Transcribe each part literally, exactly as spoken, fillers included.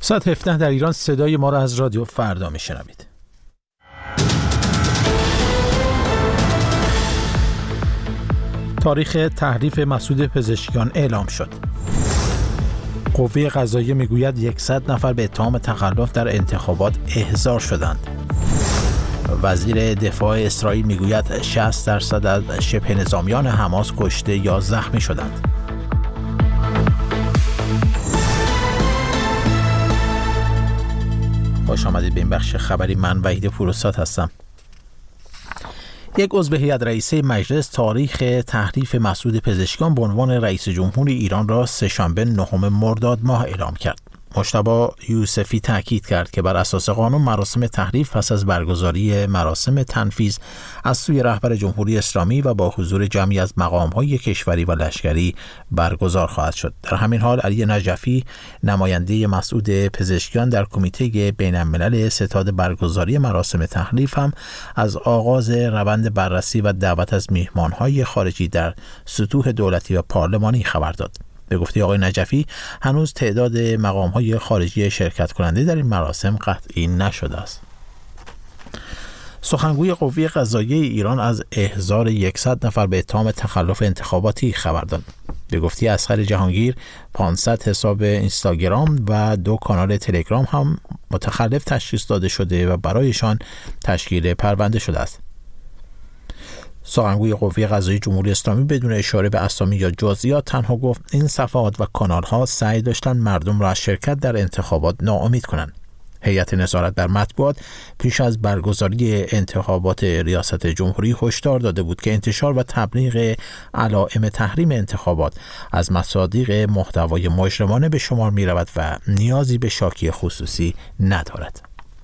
ساعت هفده در ایران صدای ما را از رادیو فردا میشنوید. تاریخ تحریف مسعود پزشکیان اعلام شد. قوه قضاییه میگوید صد نفر به اتهام تخلف در انتخابات احضار شدند. وزیر دفاع اسرائیل میگوید شصت درصد از شبه نظامیان حماس کشته یا زخمی شدند. خوش آمدید به این بخش خبری. من وحید پوروسات هستم. یک عضو هیئت رئیسه مجلس تاریخ تحریف مسعود پزشکیان به عنوان رئیس جمهور ایران را سه‌شنبه نهم مرداد ماه اعلام کرد. مجتبی یوسفی تاکید کرد که بر اساس قانون مراسم تحریف پس از برگزاری مراسم تنفیذ از سوی رهبر جمهوری اسلامی و با حضور جمعی از مقام‌های کشوری و لشکری برگزار خواهد شد. در همین حال علی نجفی نماینده مسعود پزشکیان در کمیته بین‌الملل ستاد برگزاری مراسم تحریف هم از آغاز روند بررسی و دعوت از میهمان‌های خارجی در سطوح دولتی و پارلمانی خبر داد. به گفته آقای نجفی هنوز تعداد مقام‌های خارجی شرکت کننده در این مراسم قطعی نشده است. سخنگوی قوه قضاییه ایران از احضار صد نفر به اتهام تخلف انتخاباتی خبر داد. به گفته اصغر جهانگیر پانصد حساب اینستاگرام و دو کانال تلگرام هم متخلف تشخیص داده شده و برایشان تشکیل پرونده شده است. سخنگوی قوه قضاییه جمهوری اسلامی بدون اشاره به اسامی یا جزئیات تنها گفت این صفحات و کانال‌ها سعی داشتند مردم را از شرکت در انتخابات ناامید کنند. هیئت نظارت بر مطبوعات پیش از برگزاری انتخابات ریاست جمهوری هشدار داده بود که انتشار و تبلیغ علائم تحریم انتخابات از مصادیق محتوای مجرمانه به شمار می‌رود و نیازی به شاکی خصوصی ندارد.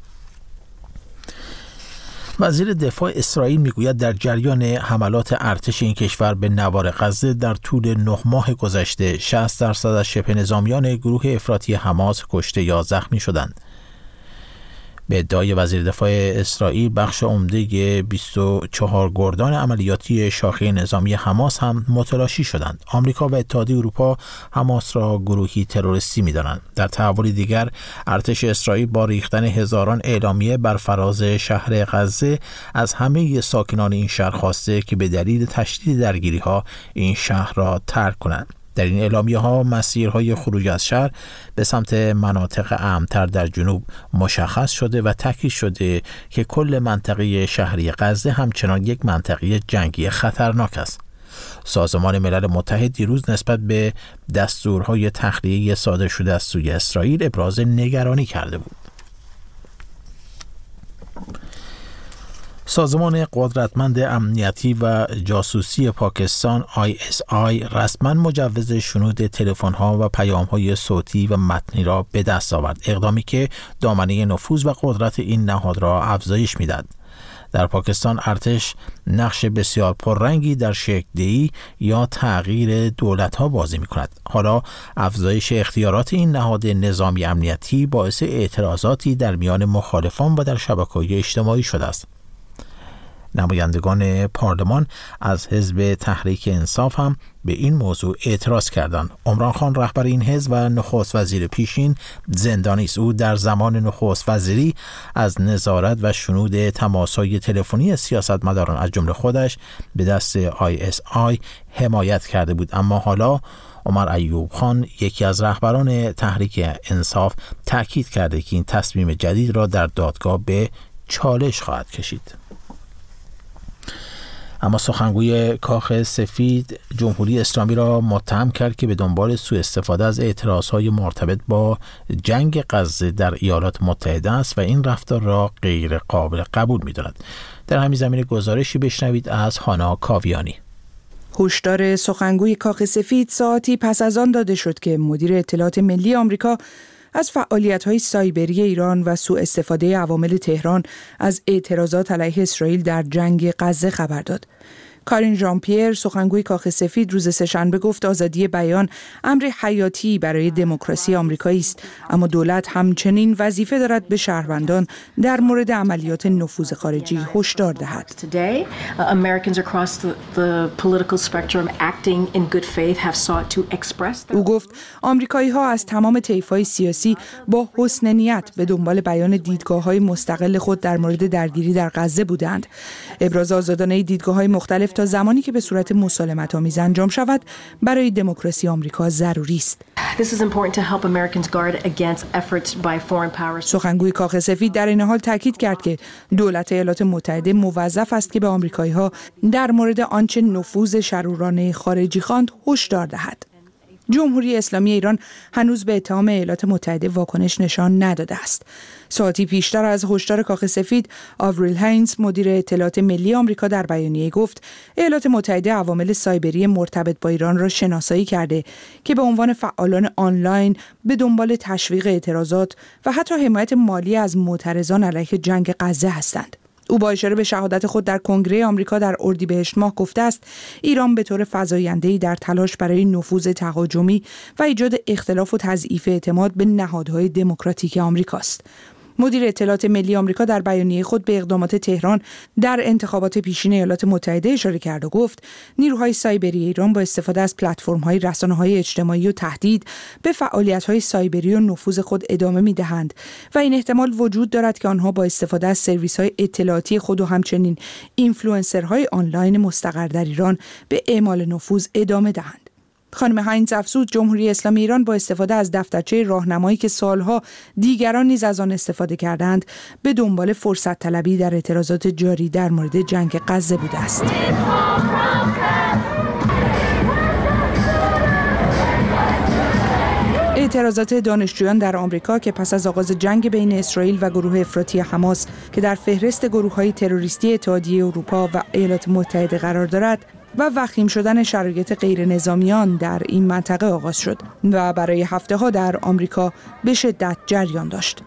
وزیر دفاع اسرائیل میگوید در جریان حملات ارتش این کشور به نوار غزه در طول نه ماه گذشته شصت درصد از شبه نظامیان گروه افراطی حماس کشته یا زخمی شدند. به ادعای وزیر دفاع اسرائیل بخش عمده بیست و چهار گردان عملیاتی شاخه نظامی حماس هم متلاشی شدند. آمریکا و اتحادیه اروپا حماس را گروهی تروریستی می‌دانند. در تحولی دیگر ارتش اسرائیل با ریختن هزاران اعلامیه بر فراز شهر غزه از همه ساکنان این شهر خواسته که به دلیل تشدید درگیری‌ها این شهر را ترک کنند. در این اعلامیه ها مسیرهای خروج از شهر به سمت مناطق امن‌تر در جنوب مشخص شده و تاکید شده که کل منطقه شهری غزه همچنان یک منطقه جنگی خطرناک است. سازمان ملل متحد دیروز نسبت به دستورهای تخلیه صادر شده از سوی اسرائیل ابراز نگرانی کرده بود. سازمان قدرتمند امنیتی و جاسوسی پاکستان آی اس آی رسما مجوز شنود تلفن‌ها و پیام‌های صوتی و متنی را به دست آورد، اقدامی که دامنه نفوذ و قدرت این نهاد را افزایش می‌دهد. در پاکستان ارتش نقش بسیار پررنگی در شکل‌دهی یا تغییر دولت‌ها بازی می‌کند. حالا افزایش اختیارات این نهاد نظامی امنیتی باعث اعتراضاتی در میان مخالفان و در شبکه‌های اجتماعی شده است. نمایندگان پارلمان از حزب تحریک انصاف هم به این موضوع اعتراض کردند. عمران خان رهبر این حزب و نخست وزیر پیشین زندانی است. او در زمان نخست وزیری از نظارت و شنود تماس‌های تلفنی سیاستمداران از جمله خودش به دست آی اس آی حمایت کرده بود، اما حالا عمر ایوب خان یکی از رهبران تحریک انصاف تاکید کرده که این تصمیم جدید را در دادگاه به چالش خواهد کشید. اما سخنگوی کاخ سفید جمهوری اسلامی را متهم کرد که به دنبال سوء استفاده از اعتراضهای مرتبط با جنگ غزه در ایالات متحده است و این رفتار را غیر قابل قبول می‌داند. در همین زمینه گزارشی بشنوید از هانا کاویانی. هشدار سخنگوی کاخ سفید ساعتی پس از آن داده شد که مدیر اطلاعات ملی آمریکا از فعالیت‌های سایبری ایران و سوء استفاده عوامل تهران از اعتراضات علیه اسرائیل در جنگ غزه خبر داد. کارین ژان پیر، سخنگوی کاخ سفید، روز سه‌شنبه گفت آزادی بیان امر حیاتی برای دموکراسی آمریکایی است، اما دولت همچنین وظیفه دارد به شهروندان در مورد عملیات نفوذ خارجی هشدار دهد. او گفت آمریکایی‌ها از تمام طیف‌های سیاسی با حسن نیت به دنبال بیان دیدگاه‌های مستقل خود در مورد درگیری در غزه بودند. ابراز آزادانه دیدگاه‌های مختلف تا زمانی که به صورت مسالمت‌آمیز انجام شود برای دموکراسی آمریکا ضروری است. سخنگوی کاخ سفید در این حال تاکید کرد که دولت ایالات متحده موظف است که به آمریکایی‌ها در مورد آنچه نفوذ شرورانه خارجی خواند هشدار دهد. جمهوری اسلامی ایران هنوز به اتهام ایالات متحده واکنش نشان نداده است. ساعتی پیشتر از هشدار کاخ سفید، آوریل هینز، مدیر اطلاعات ملی آمریکا، در بیانیه گفت ایالات متحده عوامل سایبری مرتبط با ایران را شناسایی کرده که به عنوان فعالان آنلاین به دنبال تشویق اعتراضات و حتی حمایت مالی از معترضان علیه جنگ غزه هستند. او با اشاره به شهادت خود در کنگره آمریکا در اردیبهشت ماه گفته است ایران به طور فزاینده‌ای در تلاش برای نفوذ تهاجمی و ایجاد اختلاف و تضعیف اعتماد به نهادهای دموکراتیک آمریکاست. مدیر اطلاعات ملی آمریکا در بیانیه خود به اقدامات تهران در انتخابات پیشین ایالات متحده اشاره کرد و گفت نیروهای سایبری ایران با استفاده از پلتفرم‌های رسانه‌های اجتماعی و تهدید به فعالیت‌های سایبری و نفوذ خود ادامه می‌دهند و این احتمال وجود دارد که آنها با استفاده از سرویس‌های اطلاعاتی خود و همچنین اینفلوئنسرهای آنلاین مستقر در ایران به اعمال نفوذ ادامه دهند. خانم هاینز افزود جمهوری اسلامی ایران با استفاده از دفترچه راهنمایی که سالها دیگران نیز از آن استفاده کردند به دنبال فرصت طلبی در اعتراضات جاری در مورد جنگ غزه بوده است. اعتراضات دانشجویان در آمریکا که پس از آغاز جنگ بین اسرائیل و گروه افراطی حماس که در فهرست گروه‌های تروریستی اتحادیه اروپا و ایالات متحده قرار دارد و وخیم شدن شرایط غیر نظامیان در این منطقه آغاز شد و برای هفته‌ها در آمریکا به شدت جریان داشت.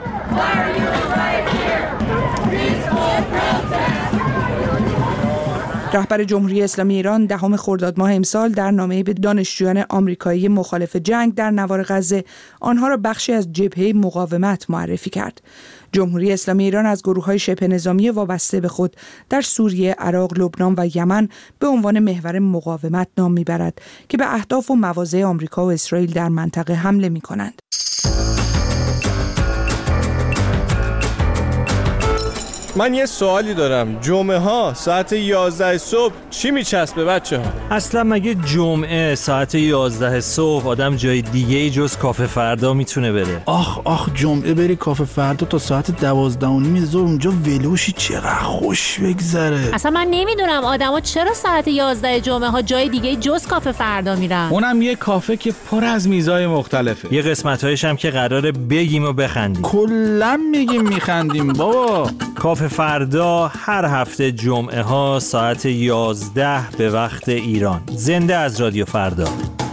رهبر جمهوری اسلامی ایران دهم خرداد ماه امسال در نامه‌ای به دانشجویان آمریکایی مخالف جنگ در نوار غزه آنها را بخشی از جبهه مقاومت معرفی کرد. جمهوری اسلامی ایران از گروه‌های شبه نظامی وابسته به خود در سوریه، عراق، لبنان و یمن به عنوان محور مقاومت نام میبرد که به اهداف و مواضع آمریکا و اسرائیل در منطقه حمله می‌کنند. من یه سوالی دارم. جمعه ها ساعت یازده صبح چی میچسبه بچه ها؟ اصلا مگه جمعه ساعت یازده صبح آدم جای دیگه ای جز کافه فردا میتونه بره؟ آخ آخ جمعه بری کافه فردا تا ساعت دوازده و نیم ظهر اونجا ولوشی چقدر خوش بگذره. اصلا من نمیدونم آدما چرا ساعت یازده جمعه ها جای دیگه جز کافه فردا میرن. اونم یه کافه که پر از میزای مختلفه. یه قسمت‌هایش هم که قراره بگیم و بخندیم. کلا میگیم میخندیم بابا. کافه فردا هر هفته جمعه ها ساعت یازده به وقت ایران. زنده از رادیو فردا.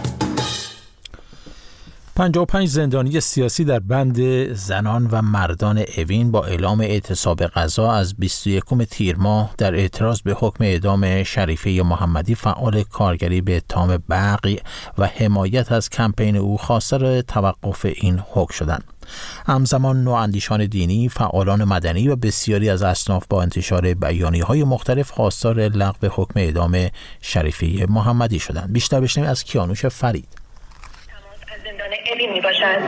پنجاه و پنج زندانی سیاسی در بند زنان و مردان اوین با اعلام اعتصاب غذا از بیست و یکم تیر ماه در اعتراض به حکم اعدام شریفه محمدی فعال کارگری به اتهام بغی و حمایت از کمپین او خواستار توقف این حکم شدند. همزمان نواندیشان دینی، فعالان مدنی و بسیاری از اصناف با انتشار بیانیه‌های مختلف خواستار لغو حکم اعدام شریفه محمدی شدند. بیشتر بشنویم از کیانوش فرید. زندان اوین می باشد.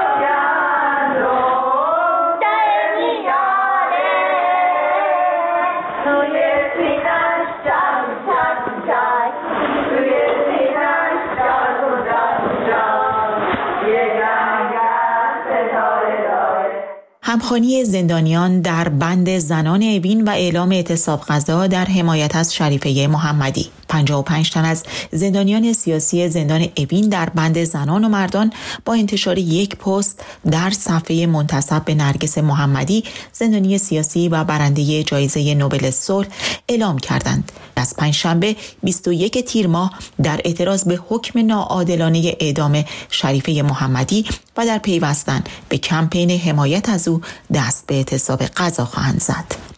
همخوانی زندانیان در بند زنان اوین و اعلام اعتصاب غذا در حمایت از شریفه محمدی. پنجاه و پنج تن از زندانیان سیاسی زندان اوین در بند زنان و مردان با انتشار یک پست در صفحه منتسب به نرگس محمدی، زندانی سیاسی و برنده جایزه نوبل صلح، اعلام کردند از پنجشنبه بیست و یک تیر ماه در اعتراض به حکم ناعادلانه اعدام شریفه محمدی و در پیوستن به کمپین حمایت از او دست به اعتصاب غذا خواهند زد.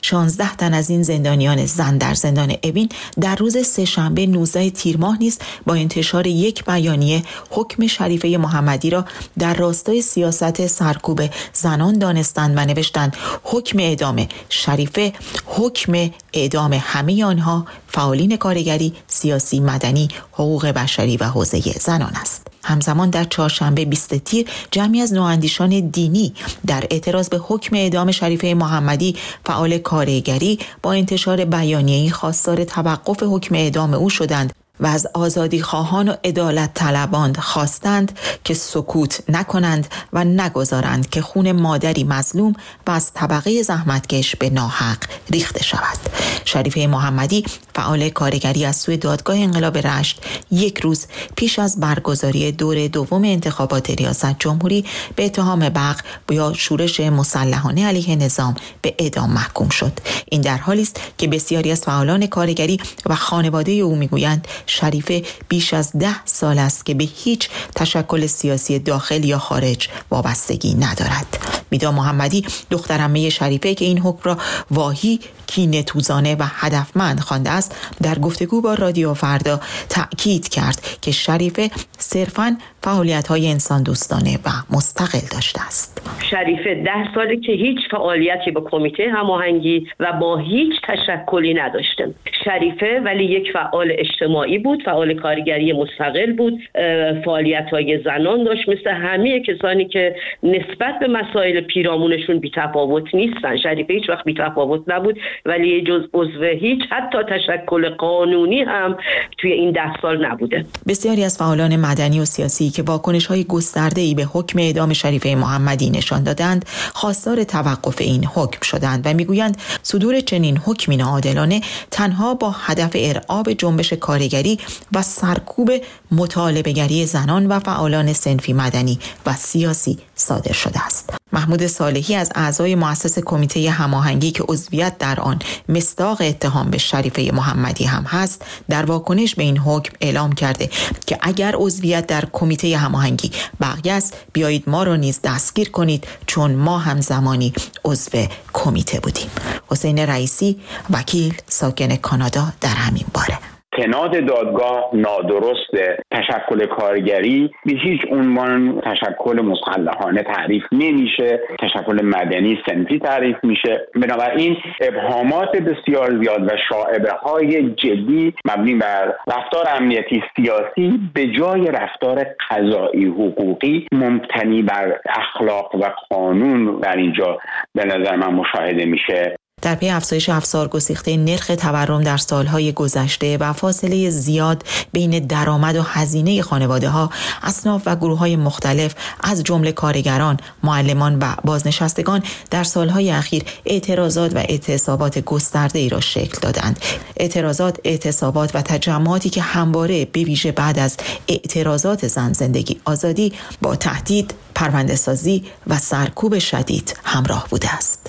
شانزده تن از این زندانیان زن در زندان اوین در روز سه‌شنبه نوزده تیر ماه نیز با انتشار یک بیانیه حکم شریفه محمدی را در راستای سیاست سرکوب زنان دانستند و نوشتند حکم اعدام شریفه حکم اعدام همه آنها فعالین کارگری، سیاسی، مدنی، حقوق بشری و حوزه زنان است. همزمان در چهارشنبه بیست تیر جمعی از نواندیشان دینی در اعتراض به حکم اعدام شریفه محمدی فعال کارگری با انتشار بیانیه‌ای خواستار توقف حکم اعدام او شدند و از آزادی خواهان و عدالت طلبان خواستند که سکوت نکنند و نگذارند که خون مادری مظلوم و از طبقه زحمتکش به ناحق ریخته شود. شریفه محمدی فعال کارگری از سوی دادگاه انقلاب رشت یک روز پیش از برگزاری دور دوم انتخابات ریاست جمهوری به اتهام بغض یا شورش مسلحانه علیه نظام به اعدام محکوم شد. این در حالی است که بسیاری از فعالان کارگری و خانواده او میگویند شریفه بیش از ده سال است که به هیچ تشکل سیاسی داخل یا خارج وابستگی ندارد. میدا محمدی دختر عمه شریفه که این حکم را واهی، کینه‌توزانه و هدفمند خوانده است، در گفتگو با رادیو فردا تأکید کرد که شریفه صرفاً فعالیت‌های انسان دوستانه و مستقل داشته است. شریفه ده ساله که هیچ فعالیتی با کمیته هماهنگی و با هیچ تشکلی نداشته. شریفه ولی یک فعال اجتماعی بود، فعال کارگری مستقل بود، فعالیت‌های زنان داشت، مثل همه کسانی که نسبت به مسائل پیرامونشون بی‌تفاوت نیستن. شریفه هیچ وقت بی‌تفاوت نبود ولی جز عضو هیچ حتی تشکل قانونی هم توی این ده سال نبوده. بسیاری از فعالان مدنی و سیاسی که واکنش‌های گسترده‌ای به حکم اعدام شریفه محمدی نشان دادند، خواستار توقف این حکم شدند و میگویند صدور چنین حکمی ناعادلانه تنها با هدف ارعاب جنبش کارگری و سرکوب مطالبه‌گری زنان و فعالان صنفی مدنی و سیاسی صادر شده است. محمود صالحی از اعضای مؤسس کمیته هماهنگی که عضویت در آن مصداق اتهام به شریفه محمدی هم هست، در واکنش به این حکم اعلام کرده که اگر عضویت در کمیته هماهنگی بقیه است، بیایید ما را نیز دستگیر کنید چون ما هم زمانی عضو کمیته بودیم. حسین رئیسی، وکیل ساکن کانادا، در همین باره. استناد دادگاه نادرسته. تشکل کارگری به هیچ عنوان تشکل مسلحانه تعریف نمیشه، تشکل مدنی صنفی تعریف میشه. بنابراین ابهامات بسیار زیاد و شائبه های جدی مبنی بر رفتار امنیتی سیاسی به جای رفتار قضایی حقوقی مبتنی بر اخلاق و قانون در اینجا به نظر من مشاهده میشه. در پی افزایش افسار گسیخته نرخ تورم در سالهای گذشته و فاصله زیاد بین درآمد و هزینه خانواده‌ها، اصناف و گروه‌های مختلف از جمله کارگران، معلمان و بازنشستگان در سالهای اخیر اعتراضات و اعتصابات گسترده‌ای را شکل دادند. اعتراضات، اعتصابات و تجمعاتی که همواره به ویژه بعد از اعتراضات زن زندگی آزادی با تهدید، پرونده‌سازی و سرکوب شدید همراه بوده است.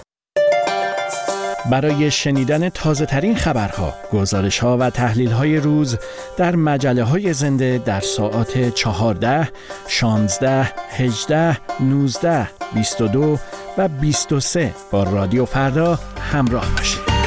برای شنیدن تازه ترین خبرها، گزارش ها و تحلیل های روز در مجله های زنده در ساعات چهارده، شانزده، هجده، نوزده، بیست و دو و بیست و سه با رادیو فردا همراه باشید.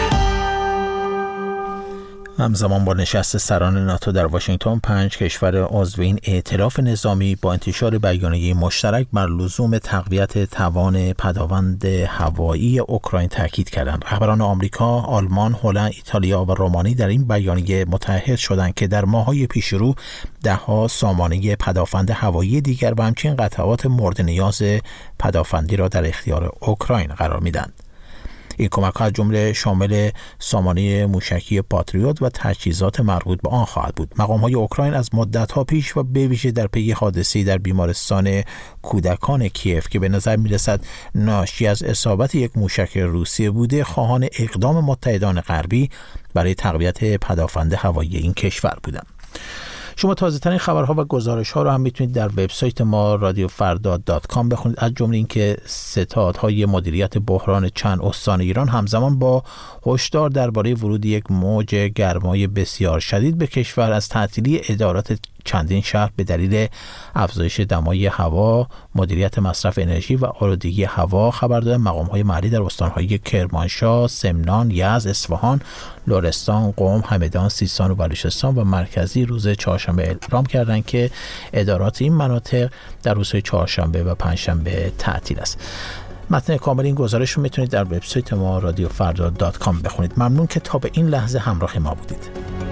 همزمان با نشست سران ناتو در واشنگتن، پنج کشور عضو این ائتلاف نظامی با انتشار بیانیه مشترک بر لزوم تقویت توان پدافند هوایی اوکراین تاکید کردند. رهبران آمریکا، آلمان، هلند، ایتالیا و رومانی در این بیانیه متحد شدند که در ماه‌های پیش رو ده‌ها سامانه پدافند هوایی دیگر و همچنین قطعات مورد نیاز پدافندی را در اختیار اوکراین قرار می‌دهند. این کمک‌ها از جمله شامل سامانه موشکی پاتریوت و تجهیزات مربوط به آن خواهد بود. مقام‌های اوکراین از مدت‌ها پیش و به ویژه در پی حادثه‌ای در بیمارستان کودکان کیف که به نظر می‌رسد ناشی از اصابت یک موشک روسیه بوده، خواهان اقدام متحدان غربی برای تقویت پدافند هوایی این کشور بودند. شما تازه ترین خبرها و گزارش ها رو هم میتونید در وبسایت ما رادیو فردا دات کام بخونید، از جمله اینکه ستادهای مدیریت بحران چند استان ایران همزمان با هشدار درباره ورود یک موج گرمای بسیار شدید به کشور از تعطیلی ادارات چندین شهر به دلیل افزایش دمای هوا، مدیریت مصرف انرژی و آلودگی هوا خبر دادن. مقام‌های محلی در استان‌های کرمانشاه، سمنان، یزد، اصفهان، لرستان، قم، همدان، سیستان و بلوچستان و مرکزی روز چهارشنبه اعلام کردند که ادارات این مناطق در روزهای چهارشنبه و پنجشنبه تعطیل است. متن کامل این گزارش رو میتونید در وبسایت ما رادیو فردا دات کام بخونید. ممنون که تا به این لحظه همراه ما بودید.